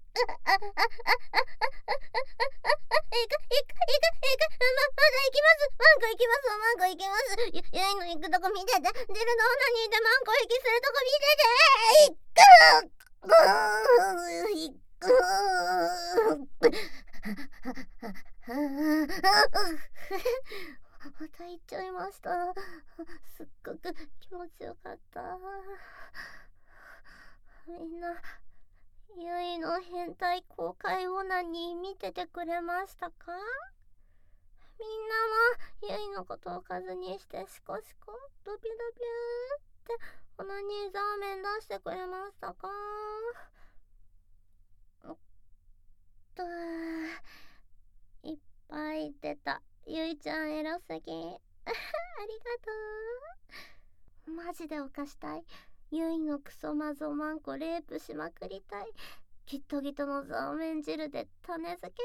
ゆいの行くとこ見てて、出るのオナニーでマンコ息するとこ見てて、また行っちゃいました。すっごく気持ちよかった。みんな、ゆいの変態公開オナニー見ててくれましたか？みんなもゆいのことを数にしてシコシコドビドビューってオナニーザーメン出してくれましたか？いっぱい出た。ゆいちゃんエロすぎありがとう。マジで犯したい。ゆいのクソマゾマンコレープしまくりたい。ギットギトのザーメン汁で種付けしまくりたい。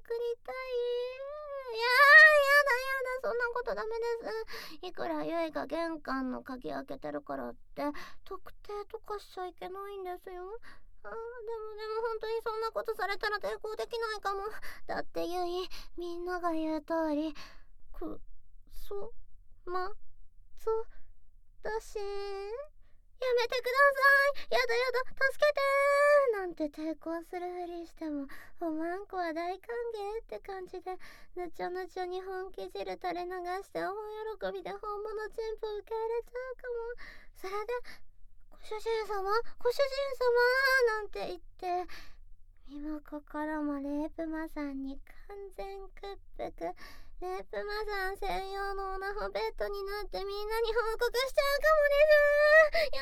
やだ、そんなことダメです。いくらゆいが玄関の鍵開けてるからって特定とかしちゃいけないんですよ。でも本当にそんなことされたら抵抗できないかも。だってゆい、みんなが言う通りくそまぞだし。やめてください。やだ、助けてーなんて抵抗するふりしても、おまんこは大歓迎って感じで、ぬちょぬちょに本気汁垂れ流して大喜びで本物チンポ受け入れちゃうかも。それで、ご主人様なんて言って、身も心もレープマさんに完全屈服。レープマさん専用のオナホベッドになってみんなに報告しちゃうかもです。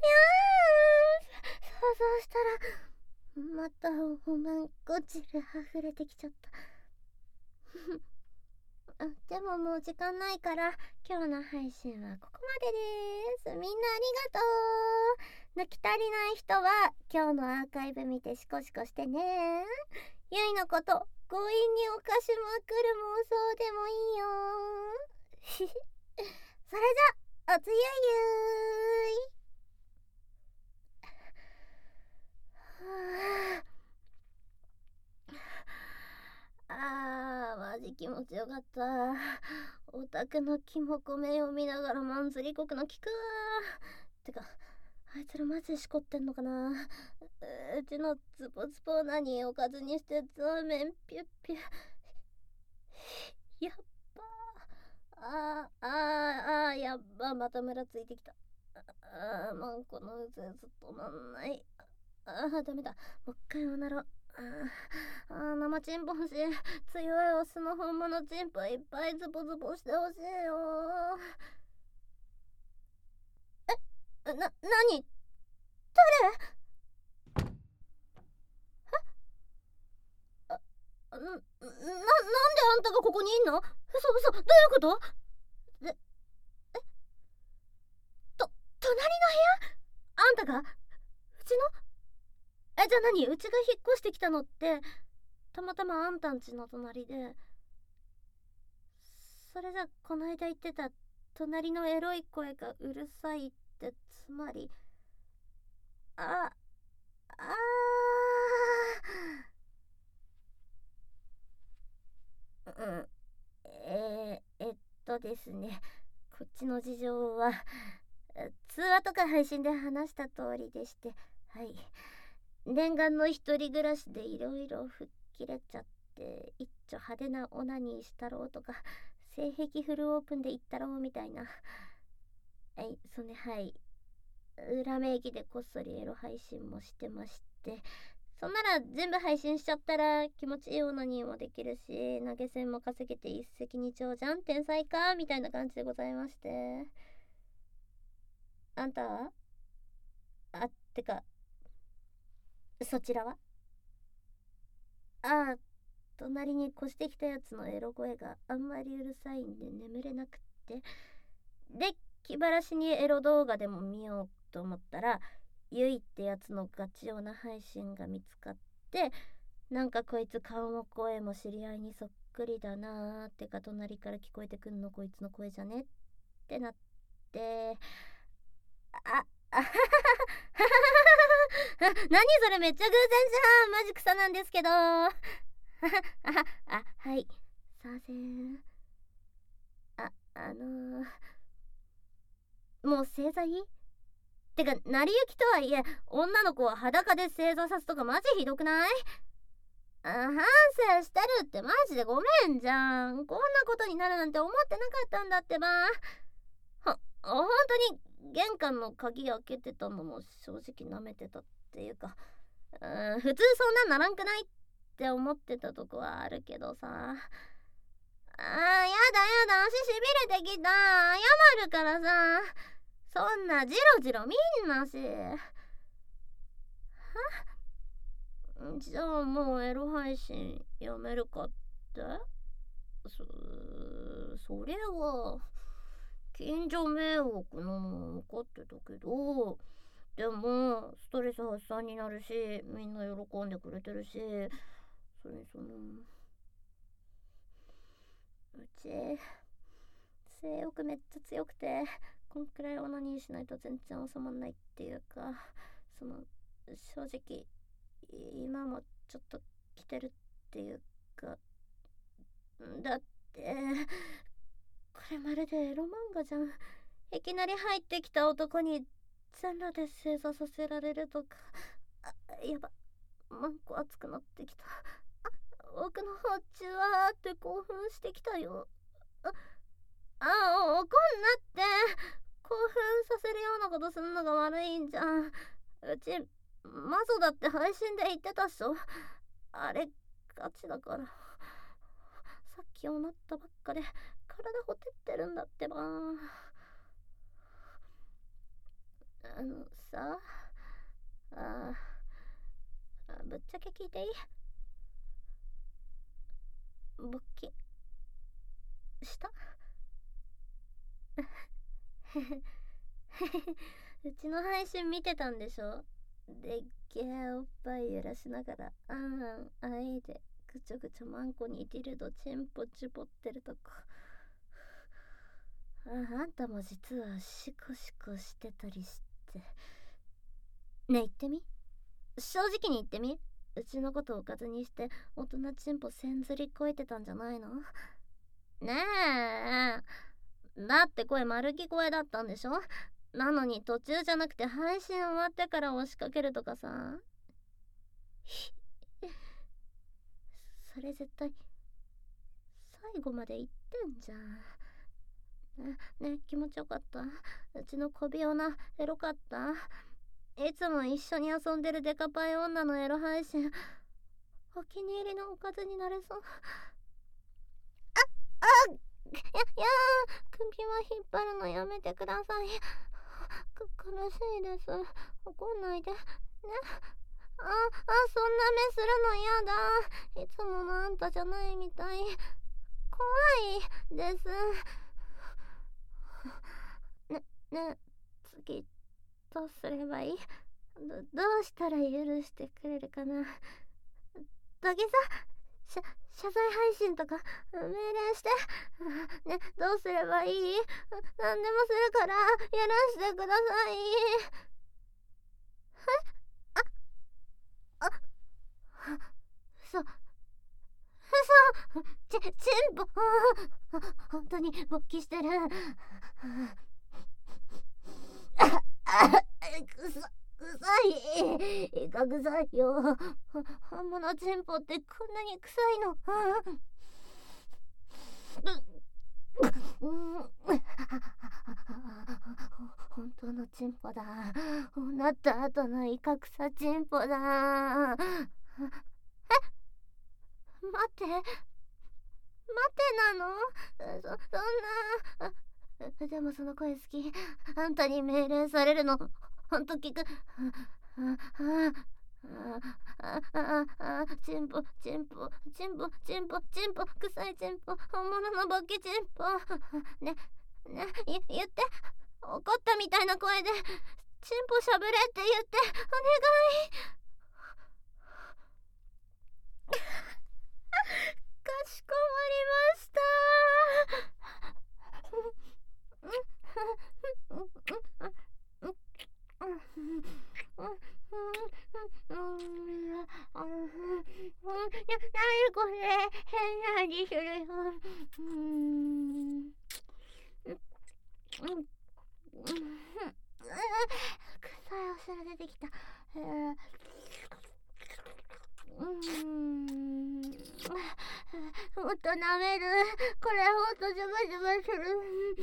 想像したらまたおまんこ汁溢れてきちゃったでももう時間ないから今日の配信はここまでです。みんなありがとう。抜き足りない人は今日のアーカイブ見てシコシコしてね。ゆいのこと強引に犯しまくる妄想でもいいよそれじゃおつゆゆマジ気持ちよかった。オタクのキモコメを見ながらマンスリ国の聞くわ。てかあいつらマジでしこってんのかな。うちのズポズポ何おかずにしてザーメンピュッピュやっばやっばまたムラついてきた。マンコのうず止まんない。ダメだ、もう一回おなろ。生チンポ欲しい。強いオスの本物チンポいっぱいズボズボしてほしいよ。なに誰？なんであんたがここにいんの？嘘、どういうこと？隣の部屋？あんたが？うちの？じゃあ何？うちが引っ越してきたのってたまたまあんたんちの隣で、それじゃこの間言ってた隣のエロい声がうるさいってつまりうんですね、こっちの事情は通話とか配信で話した通りでして、はい、念願の一人暮らしでいろいろ吹っ切れちゃって、一丁派手なオナニーしたろうとか性癖フルオープンで行ったろうみたいな、裏名義でこっそりエロ配信もしてまして、そんなら全部配信しちゃったら気持ちいいオナニーもできるし、投げ銭も稼げて一石二鳥じゃん、天才かみたいな感じでございまして。あんたは？てかそちらは？隣に越してきたやつのエロ声があんまりうるさいんで眠れなくって、で気晴らしにエロ動画でも見ようと思ったら、ゆいってやつのガチオナ配信が見つかって、なんかこいつ顔も声も知り合いにそっくりだなーってか、隣から聞こえてくんのこいつの声じゃねってなって、 あははは何それ、めっちゃ偶然じゃん。マジ草なんですけど。あ、はい。させん。もう正座いい？てか、成り行きとはいえ、女の子は裸で正座さすとかマジひどくない？反省してるってマジでごめんじゃん。こんなことになるなんて思ってなかったんだってば。本当に玄関の鍵開けてたのも正直舐めてたっていうか、普通そんなんならんくないって思ってたとこはあるけどさ。やだ足しびれてきた。謝るからさ。そんなジロジロ見んなし。じゃあもうエロ配信やめるかって？それは近所迷惑なの分かってたけど、でもストレス発散になるし、みんな喜んでくれてるし、それにうち性欲めっちゃ強くて、こんくらいオナニーしないと全然収まんないっていうか、正直今もちょっと来てるっていうか、だってこれまるでエロ漫画じゃん。いきなり入ってきた男に全裸で正座させられるとか。やば、マンコ熱くなってきた。奥の方中わーって興奮してきたよ。怒んなって。興奮させるようなことすんのが悪いんじゃん。うちマゾだって配信で言ってたっしょ。あれガチだから。さっきおなったばっかで体ほてってるんだってば。さあ、ぶっちゃけ聞いていい？勃起したうちの配信見てたんでしょ？でっけえおっぱい揺らしながらあいでぐちょぐちょマンコにディルドチンポチュポってるとこ。あんたも実はシコシコしてたりして。ねえ言ってみ、正直に言ってみ。うちのことをおかずにして大人チンポせんずりこえてたんじゃないの？ねえ、だって声丸聞こえだったんでしょ？なのに途中じゃなくて配信終わってから押しかけるとかさ。それ絶対最後まで言ってんじゃん。ね、気持ちよかった？うちの小ビオナエロかった？いつも一緒に遊んでるデカパイ女のエロ配信お気に入りのおかずになれそう。首は引っ張るのやめてください。苦しいです。怒んないでね。そんな目するの嫌だ。いつものあんたじゃないみたい。怖いです。ね、次どうすればいい？どうしたら許してくれるかな。土下座謝罪配信とか命令して。ね、どうすればいい？何でもするから許してください。嘘チンポ本当に勃起してる。臭い。イカ臭いよ。本物チンポってこんなに臭いの？本当のチンポだ。なった後のイカ臭チンポだ。待ってなの？そんな。でもその声好き。あんたに命令されるのほんと聞く。チンポ臭いチンポ、本物の勃起チンポ。ね言って。怒ったみたいな声でチンポしゃぶれって言ってお願い。かしこまりました。 これ、変な味するよ。臭いお汁出てきた。もっと舐める。これほんとジュバジュバする。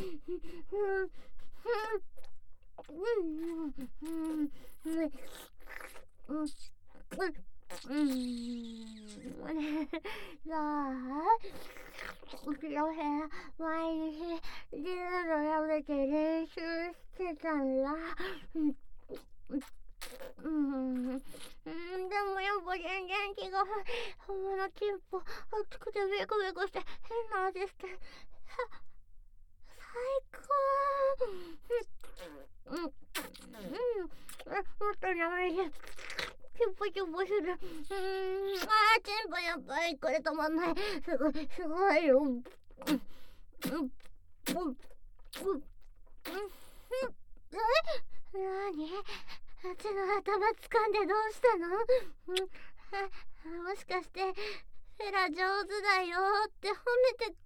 さあ、うちの部屋、毎日ジムのやめて練習してたんだ。でもやっぱ全然違う。ほんまのチンポ、熱くてベコベコして変な味して。最高。もっと長いで。チンポチンポする。チンポやっぱりこれ止まんない。すごいよ。なに？あっちの頭掴んでどうしたの？もしかしてフェラ上手だよって褒めて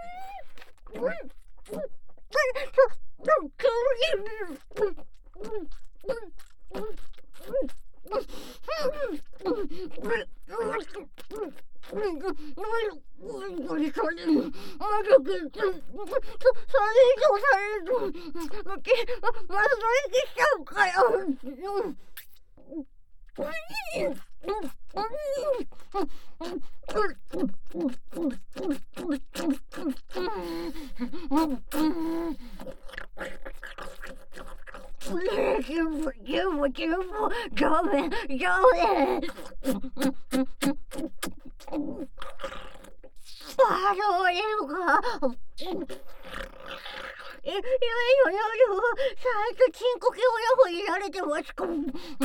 チンコケ親子にられてますか？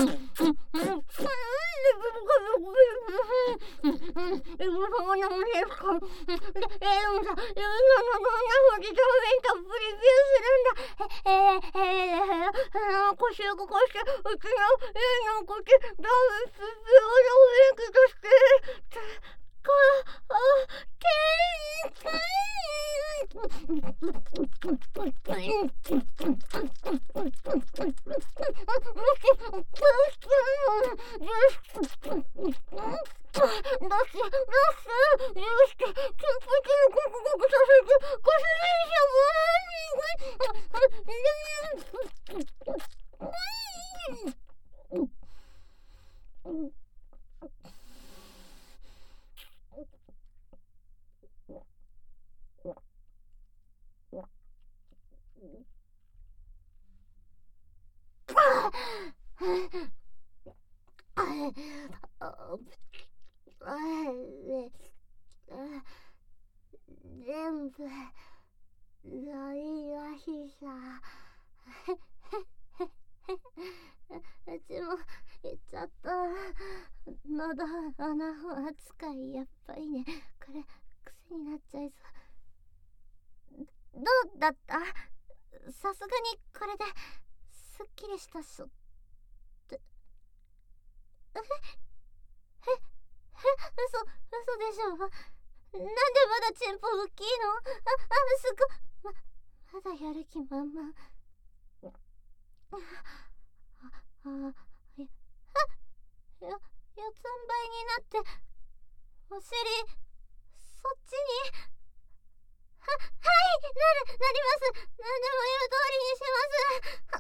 全部ないらしさ。うちも言っちゃった。喉穴ほ扱いやっぱりね。これ癖になっちゃいそう。どうだった？さすがにこれですっきりしたしょって。嘘でしょ。なんでまだチンポ大きいの？すごまだやる気満々。四つん這いになってお尻そっちにはいなります。何でも言う通りにします。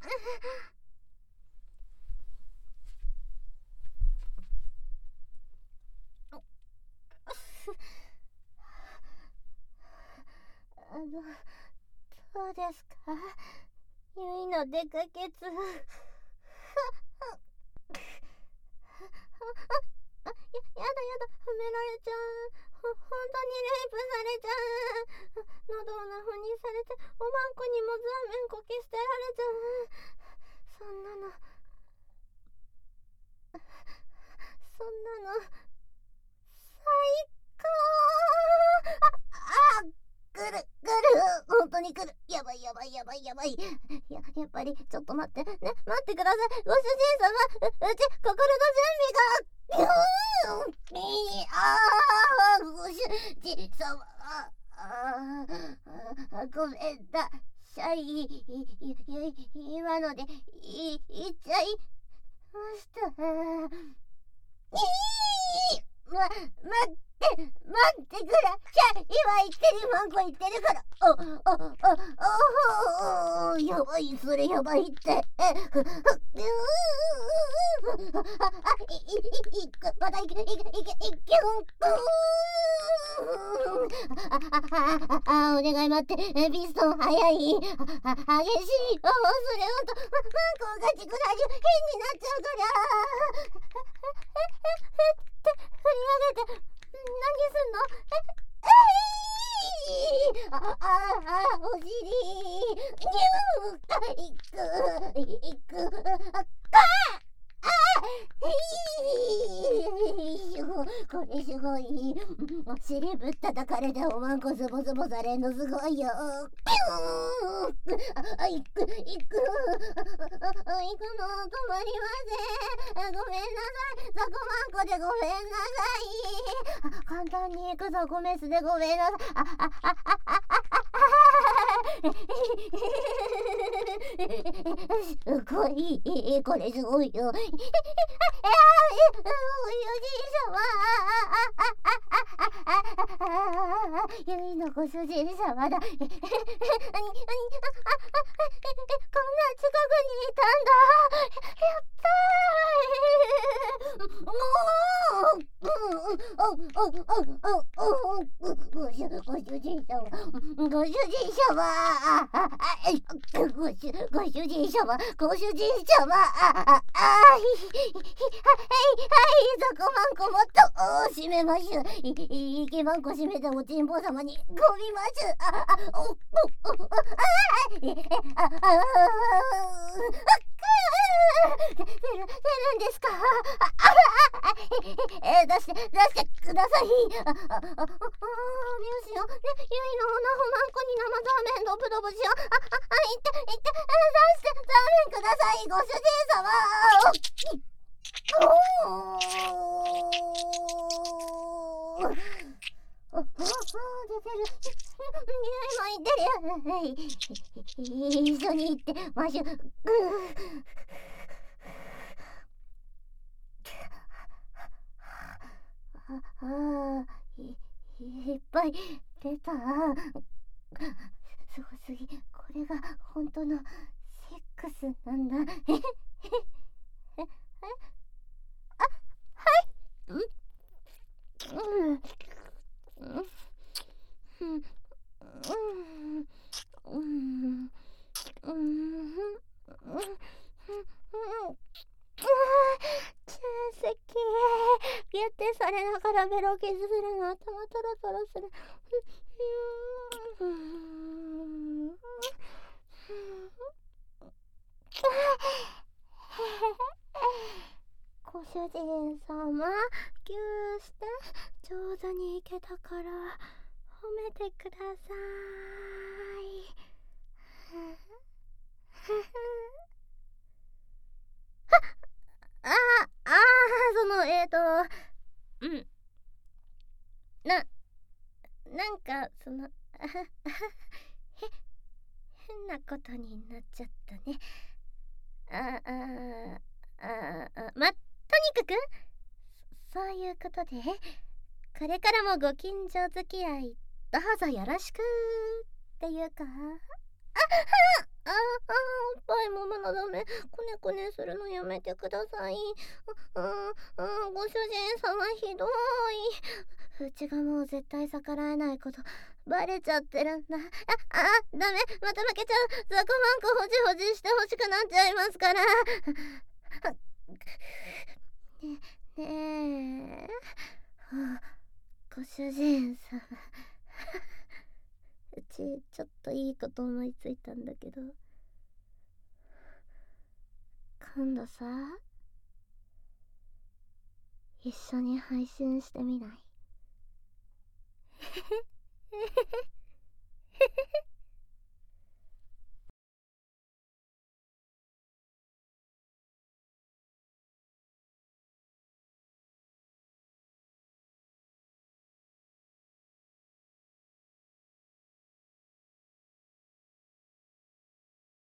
どうですか？ゆいの出かけつ。やだ、褒められちゃう。本当にレイプされちゃう。喉をナフにされて、おまんこにもザーメンこき捨てられちゃう。そんなの最高。来る本当に来る。やばい。やっぱりちょっと待ってね、待ってくださいご主人様。うち心の準備がごめんなさい。今ので言っちゃいました。待ってください。今言ってるマンコ言ってるから。やばい、それやばいって。またいけ、お願い待って、ピストン早い。激しい。それほんと、マンコがちくなり変になっちゃうから。振り上げて、何すんの？お尻。いく。これすごい。お尻ぶったたかれておまんこズボズボされんのすごいよ。いくの止まりません。ごめんなさい。ザコマンコでごめんなさい。簡単にいくザコメスでごめんなさい。すごい、これすごいよ。ご主人様。ゆいのご主人様だ。こんな近くにいたんだ。やったー。ご主人様。ご主人様。ザコマンコもっと閉めましゅ。いけまんこ閉めておちんぽ様にごみましゅ。出るんですか？出してください。どうしよう。ゆいのオナホマンコに生ザーメンドブドブしよう。出してザーメンください、ご主人様。出てる。匂いもいってる。一緒に行ってマシュ。いっぱい出た。すごすぎ。これが本当のセックスなんだ。ギュッてされながらベロキスするの頭トロトロする。ご主人様、ギューして上手にいけたから褒めてください。なんか変なことになっちゃったね。とにかくそういうことで、これからもご近所付き合いどうぞよろしくっていうか。おっぱいもまだダメ。こねこねするのやめてください。ご主人様ひどい。うちがもう絶対逆らえないことバレちゃってるんだ。ダメ、また負けちゃう。ザコマンコほじほじしてほしくなっちゃいますから。ねえ、ご主人様。うちちょっといいこと思いついたんだけど、今度さ、一緒に配信してみない？